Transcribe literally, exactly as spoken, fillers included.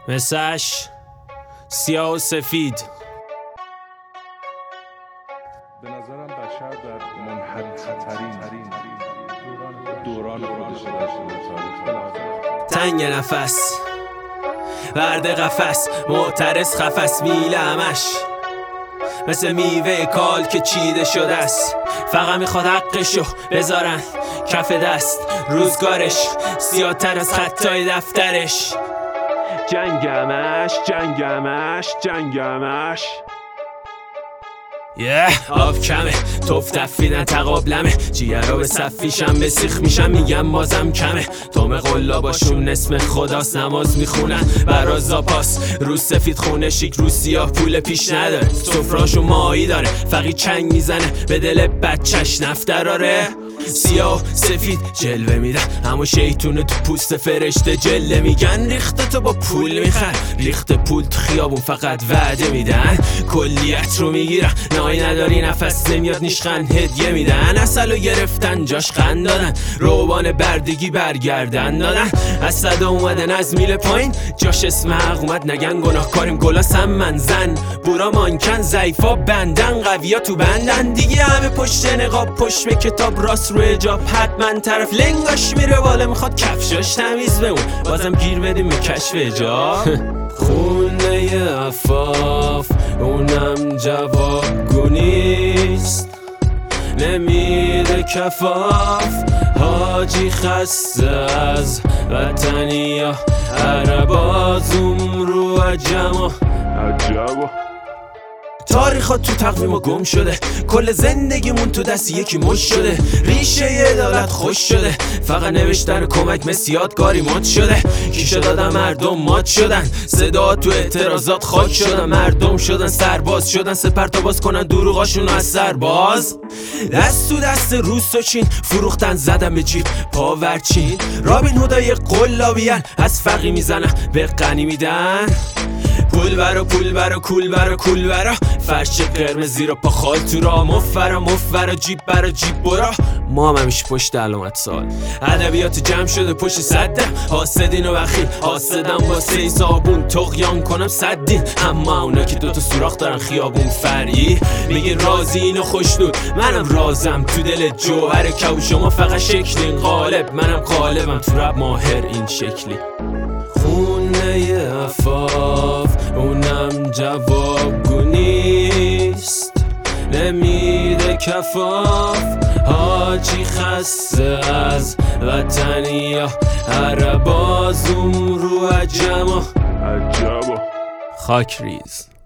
مثلش سیاه و سفید. به نظرم بشر در منحط‌ترین دوران خودش داشته. تنگ نفس ورد قفس، معترض خفس میله همش مثل میوه کال که چیده شده است. فقط میخواد حقشو بذارن کف دست. روزگارش سیاه‌تر از خطای دفترش. جنگمش جنگمش جنگمش یه yeah. آب کمه توف تفیدن تقابلمه. جیگرها به صفیشم به سیخ میشم میگم بازم کمه. توم قلا باشون اسم خداست نماز میخونن برا زاپاس. روز سفید خونه شیک روز سیاه پول پیش نداره. سفراشو ماهی داره فقی چنگ میزنه به دل بچهش نفتراره. سیاه سفید جلوه میدن اما شیطونه تو پوست فرشته جله میگن. ریخته تو با پول میخر ریخته پول تو خیابون فقط وعده میدن. کلیت رو میگیرن نای نداری نفس نمیاد نیشخن هدیه میدن. اصلو گرفتن جاش قند دادن روبان بردگی برگردن دادن. اصلا اومدن از میله پایین جاش اسم حق اومد نگن گناه کاریم گلا سمن زن. بورا مانکن ضعیفا بندن قویا تو بندن دیگه. همه پشت نقاب پشت به کتاب راست روی جاب حتما طرف لنگاش میره بالا میخواد کفشاش تمیز بمون. بازم گیر بدیم به کشف جا. خونه عفاف اونم جوابگو نیست نمیده کفاف. حاجی خسته از وطنیا عربازم رو عجما عجبا. تاریخات تو تقویم و گم شده. کل زندگیمون تو دست یکی مش شده. ریشه عدالت خوش شده. فقط نوشتن کمک مثل یادگاری مات شده. کیشه دادن مردم مات شدن. صدا تو اعتراضات خاک شدن. مردم شدن سرباز شدن سپر تا باز کنن دروغاشون از سرباز. دست تو دست روس و چین فروختن زدن به جیب پاورچین. رابین هودای قلابیان از فقی میزنن به غنی میدن. پول برا پول برا کول برا کول برا فرش قرمزی رو پا خال تو را. مفرا مفرا جیب برا جیب برا. ما هم همیشه پشت علامت سال. ادبیات جمع شده پشت صده. حاسدین و بخیل حاسدم با سی صابون تقیان کنم صدین. اما اونا که دوتا سوراخ دارن خیابون فری میگه رازی اینو خوشنود. منم رازم تو دل جوهر کو. شما فقط شکلین قالب منم قالبم تو رب ماهر این شکلی. خونه عفاف اونم جوابگو نیست نمیده کفاف. حاجی خسته از وطنیا عربازم رو عجما عجبا. خاک ریز.